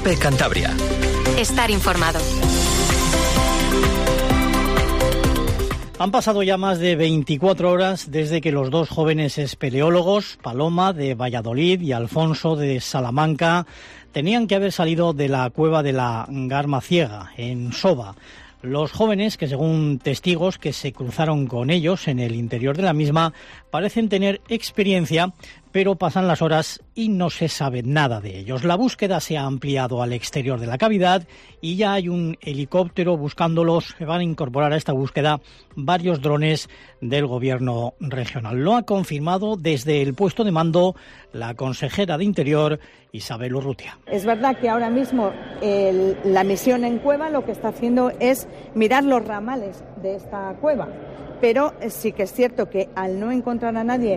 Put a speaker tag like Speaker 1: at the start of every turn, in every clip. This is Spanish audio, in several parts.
Speaker 1: COPE Cantabria.
Speaker 2: Estar informado.
Speaker 3: Han pasado ya más de 24 horas desde que los dos jóvenes espeleólogos, Paloma de Valladolid y Alfonso de Salamanca, tenían que haber salido de la cueva de la Garmaciega, en Soba. Los jóvenes, que según testigos que se cruzaron con ellos en el interior de la misma, parecen tener experiencia, pero pasan las horas y no se sabe nada de ellos. La búsqueda se ha ampliado al exterior de la cavidad y ya hay un helicóptero buscándolos. Se van a incorporar a esta búsqueda varios drones del gobierno regional. Lo ha confirmado desde el puesto de mando la consejera de Interior, Isabel Urrutia.
Speaker 4: Es verdad que ahora mismo la misión en cueva lo que está haciendo es mirar los ramales de esta cueva. Pero sí que es cierto que al no encontrar a nadie,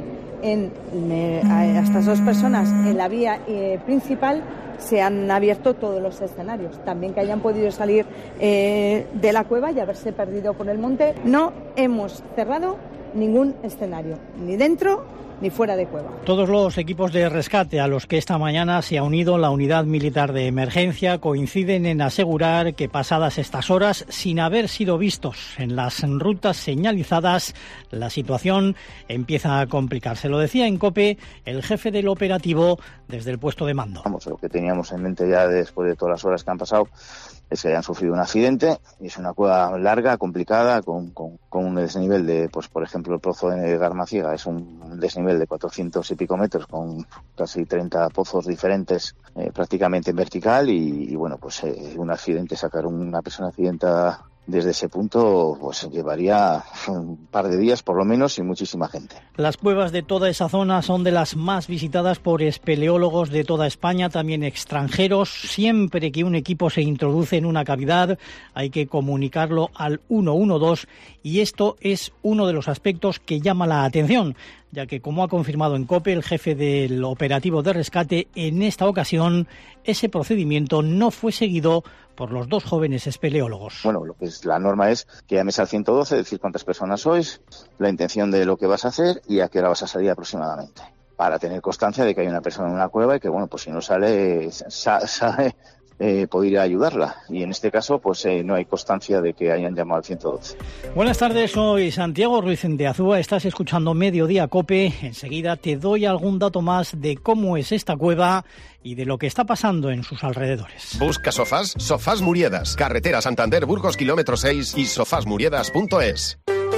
Speaker 4: a estas dos personas en la vía principal, se han abierto todos los escenarios. También que hayan podido salir de la cueva y haberse perdido por el monte. No hemos cerrado ningún escenario, ni dentro ni fuera de cueva.
Speaker 3: Todos los equipos de rescate a los que esta mañana se ha unido la Unidad Militar de Emergencia coinciden en asegurar que pasadas estas horas, sin haber sido vistos en las rutas señalizadas, la situación empieza a complicarse. Lo decía en COPE el jefe del operativo desde el puesto de mando.
Speaker 5: Lo que teníamos en mente ya después de todas las horas que han pasado es que hayan sufrido un accidente. Es una cueva larga, complicada, con un desnivel de, pues por ejemplo, el pozo de Garmaciega es un desnivel de 400 y pico metros, con casi 30 pozos diferentes, prácticamente en vertical, y bueno, pues un accidente, sacar una persona accidentada desde ese punto, pues llevaría un par de días por lo menos y muchísima gente.
Speaker 3: Las cuevas de toda esa zona son de las más visitadas por espeleólogos de toda España, también extranjeros. Siempre que un equipo se introduce en una cavidad hay que comunicarlo al 112 y esto es uno de los aspectos que llama la atención, ya que, como ha confirmado en COPE el jefe del operativo de rescate, en esta ocasión ese procedimiento no fue seguido por los dos jóvenes espeleólogos.
Speaker 5: Bueno, lo que es la norma es que llames al 112, decir cuántas personas sois, la intención de lo que vas a hacer y a qué hora vas a salir aproximadamente, para tener constancia de que hay una persona en una cueva y que, bueno, pues si no sale, poder ayudarla. Y en este caso, pues no hay constancia de que hayan llamado al 112.
Speaker 3: Buenas tardes, soy Santiago Ruiz de Azúa. Estás escuchando Mediodía COPE. Enseguida te doy algún dato más de cómo es esta cueva y de lo que está pasando en sus alrededores.
Speaker 6: Busca sofás, Sofás Muriedas, carretera Santander Burgos kilómetro 6 y sofasmuriedas.es.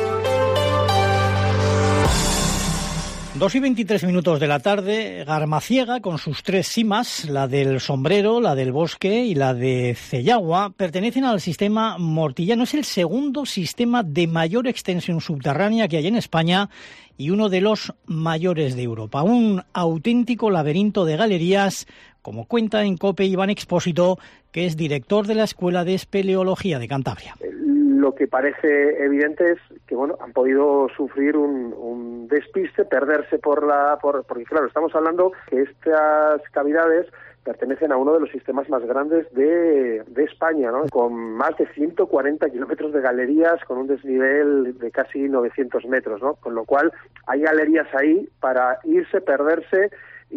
Speaker 3: 2:23 de la tarde, Garmaciega, con sus tres simas, la del Sombrero, la del Bosque y la de Cellagua, pertenecen al sistema Mortillano. Es el segundo sistema de mayor extensión subterránea que hay en España y uno de los mayores de Europa. Un auténtico laberinto de galerías, como cuenta en COPE Iván Expósito, que es director de la Escuela de Espeleología de Cantabria.
Speaker 7: Lo que parece evidente es que, bueno, han podido sufrir un despiste, perderse porque claro, estamos hablando que estas cavidades pertenecen a uno de los sistemas más grandes de España, ¿no? Con más de 140 kilómetros de galerías, con un desnivel de casi 900 metros, ¿no? Con lo cual hay galerías ahí para irse, perderse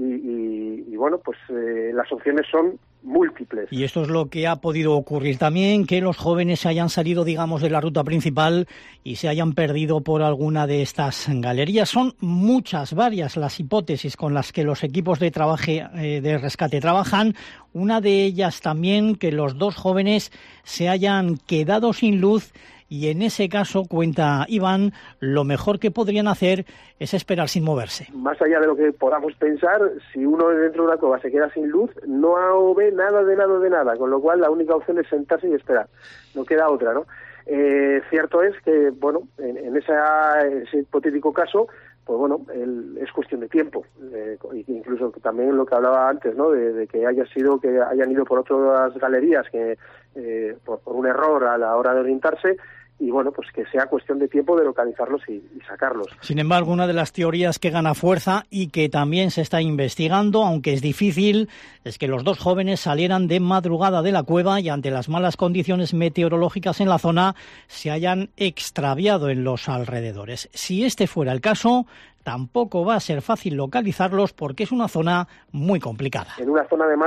Speaker 7: y bueno, pues las opciones son múltiples.
Speaker 3: Y esto es lo que ha podido ocurrir también, que los jóvenes se hayan salido, digamos, de la ruta principal y se hayan perdido por alguna de estas galerías. Son muchas, varias las hipótesis con las que los equipos de rescate trabajan. Una de ellas también, que los dos jóvenes se hayan quedado sin luz. Y en ese caso, cuenta Iván, lo mejor que podrían hacer es esperar sin moverse.
Speaker 7: Más allá de lo que podamos pensar, si uno dentro de una cueva se queda sin luz, no ve nada de nada, con lo cual la única opción es sentarse y esperar. No queda otra, ¿no? Cierto es que, bueno, en ese hipotético caso, pues bueno, es cuestión de tiempo. Incluso también lo que hablaba antes, ¿no? De que hayan ido por otras galerías que por un error a la hora de orientarse. Y bueno, pues que sea cuestión de tiempo de localizarlos y sacarlos.
Speaker 3: Sin embargo, una de las teorías que gana fuerza y que también se está investigando, aunque es difícil, es que los dos jóvenes salieran de madrugada de la cueva y ante las malas condiciones meteorológicas en la zona se hayan extraviado en los alrededores. Si este fuera el caso, tampoco va a ser fácil localizarlos porque es una zona muy complicada.
Speaker 7: En una zona además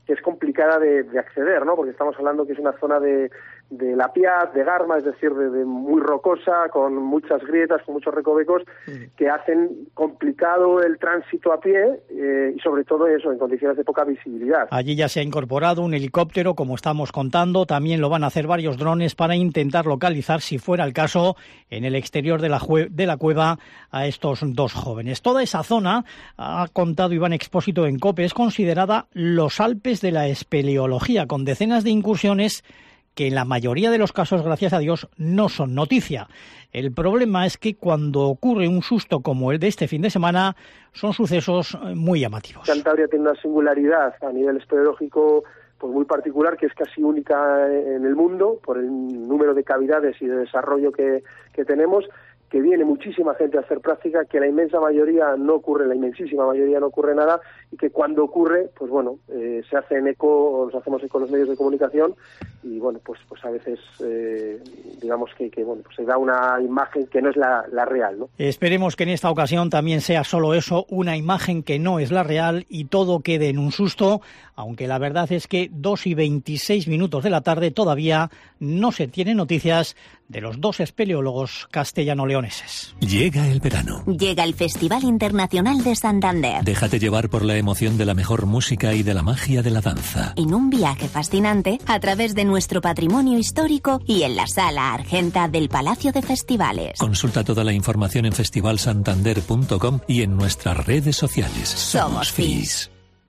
Speaker 7: es complicada de acceder, ¿no? Porque estamos hablando que es una zona de la Piaz, de Garma, es decir, de muy rocosa, con muchas grietas, con muchos recovecos, que hacen complicado el tránsito a pie y sobre todo eso, en condiciones de poca visibilidad.
Speaker 3: Allí ya se ha incorporado un helicóptero, como estamos contando, también lo van a hacer varios drones para intentar localizar, si fuera el caso, en el exterior de la cueva a estos dos jóvenes. Toda esa zona, ha contado Iván Expósito en COPE, es considerada los Alpes de la espeleología, con decenas de incursiones que en la mayoría de los casos, gracias a Dios, no son noticia. El problema es que cuando ocurre un susto como el de este fin de semana, son sucesos muy llamativos.
Speaker 7: Cantabria tiene una singularidad a nivel espeleológico pues muy particular, que es casi única en el mundo, por el número de cavidades y de desarrollo que tenemos, que viene muchísima gente a hacer práctica, que la inmensísima mayoría no ocurre nada, y que cuando ocurre, pues bueno, se hacen eco, nos hacemos eco los medios de comunicación, y bueno, pues a veces digamos que bueno, pues se da una imagen que no es la real, ¿no?
Speaker 3: Esperemos que en esta ocasión también sea solo eso, una imagen que no es la real, y todo quede en un susto, aunque la verdad es que 2:26 de la tarde todavía no se tienen noticias de los dos espeleólogos castellano-leoneses.
Speaker 1: Llega el verano.
Speaker 2: Llega el Festival Internacional de Santander.
Speaker 1: Déjate llevar por la emoción de la mejor música y de la magia de la danza.
Speaker 2: En un viaje fascinante a través de nuestro patrimonio histórico y en la Sala Argenta del Palacio de Festivales.
Speaker 1: Consulta toda la información en festivalsantander.com y en nuestras redes sociales.
Speaker 2: Somos FIS.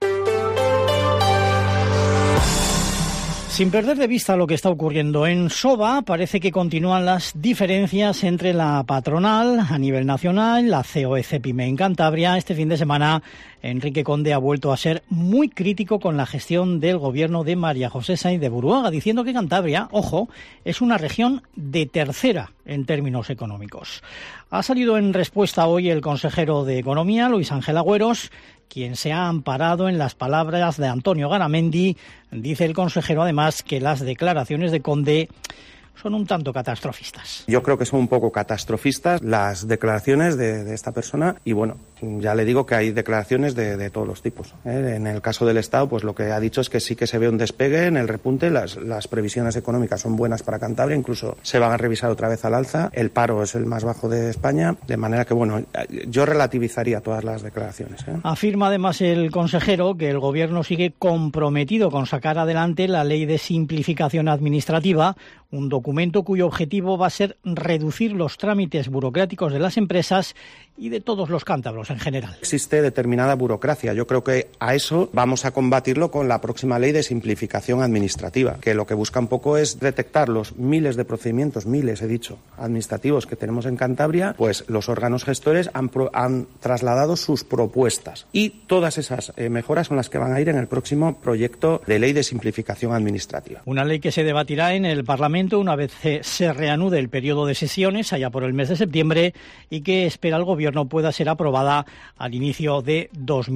Speaker 3: Sin perder de vista lo que está ocurriendo en SOVA, parece que continúan las diferencias entre la patronal a nivel nacional, la COE-CEPIME en Cantabria. Este fin de semana, Enrique Conde ha vuelto a ser muy crítico con la gestión del gobierno de María José Sainz de Buruaga, diciendo que Cantabria, ojo, es una región de tercera en términos económicos. Ha salido en respuesta hoy el consejero de Economía, Luis Ángel Agüeros, quien se ha amparado en las palabras de Antonio Garamendi. Dice el consejero además que las declaraciones de Conde son un tanto catastrofistas.
Speaker 8: Yo creo que son un poco catastrofistas las declaraciones de esta persona, y bueno, ya le digo que hay declaraciones de todos los tipos. En el caso del Estado, pues lo que ha dicho es que sí que se ve un despegue en el repunte, las previsiones económicas son buenas para Cantabria, incluso se van a revisar otra vez al alza, el paro es el más bajo de España, de manera que bueno, yo relativizaría todas las declaraciones.
Speaker 3: Afirma además el consejero que el Gobierno sigue comprometido con sacar adelante la Ley de Simplificación Administrativa, un documento cuyo objetivo va a ser reducir los trámites burocráticos de las empresas y de todos los cántabros en general.
Speaker 8: Existe determinada burocracia. Yo creo que a eso vamos a combatirlo con la próxima ley de simplificación administrativa, que lo que busca un poco es detectar los miles de procedimientos, administrativos que tenemos en Cantabria, pues los órganos gestores han trasladado sus propuestas, y todas esas mejoras son las que van a ir en el próximo proyecto de ley de simplificación administrativa.
Speaker 3: Una ley que se debatirá en el Parlamento una vez se reanude el periodo de sesiones, allá por el mes de septiembre, y que espera el Gobierno pueda ser aprobada al inicio de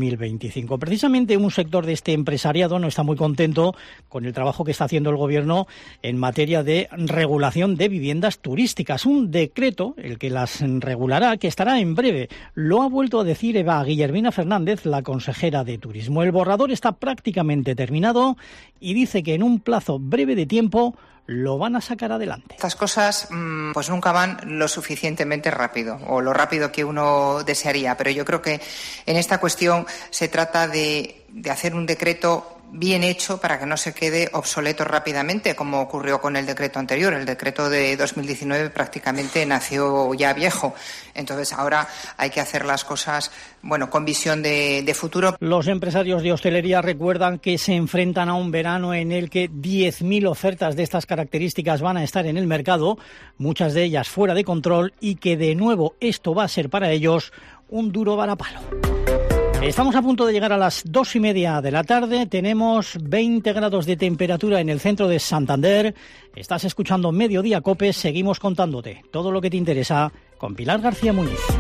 Speaker 3: 2025. Precisamente un sector de este empresariado no está muy contento con el trabajo que está haciendo el Gobierno en materia de regulación de viviendas turísticas. Un decreto, el que las regulará, que estará en breve. Lo ha vuelto a decir Eva Guillermina Fernández, la consejera de Turismo. El borrador está prácticamente terminado y dice que en un plazo breve de tiempo lo van a sacar adelante.
Speaker 9: Estas cosas pues nunca van lo suficientemente rápido, o lo rápido que uno desearía, pero yo creo que en esta cuestión se trata de hacer un decreto bien hecho para que no se quede obsoleto rápidamente, como ocurrió con el decreto anterior. El decreto de 2019 prácticamente nació ya viejo. Entonces ahora hay que hacer las cosas, bueno, con visión de futuro.
Speaker 3: Los empresarios de hostelería recuerdan que se enfrentan a un verano en el que 10.000 ofertas de estas características van a estar en el mercado, muchas de ellas fuera de control, y que de nuevo esto va a ser para ellos un duro varapalo. Estamos a punto de llegar a las 2:30 de la tarde. Tenemos 20 grados de temperatura en el centro de Santander. Estás escuchando Mediodía COPE. Seguimos contándote todo lo que te interesa con Pilar García Muñiz.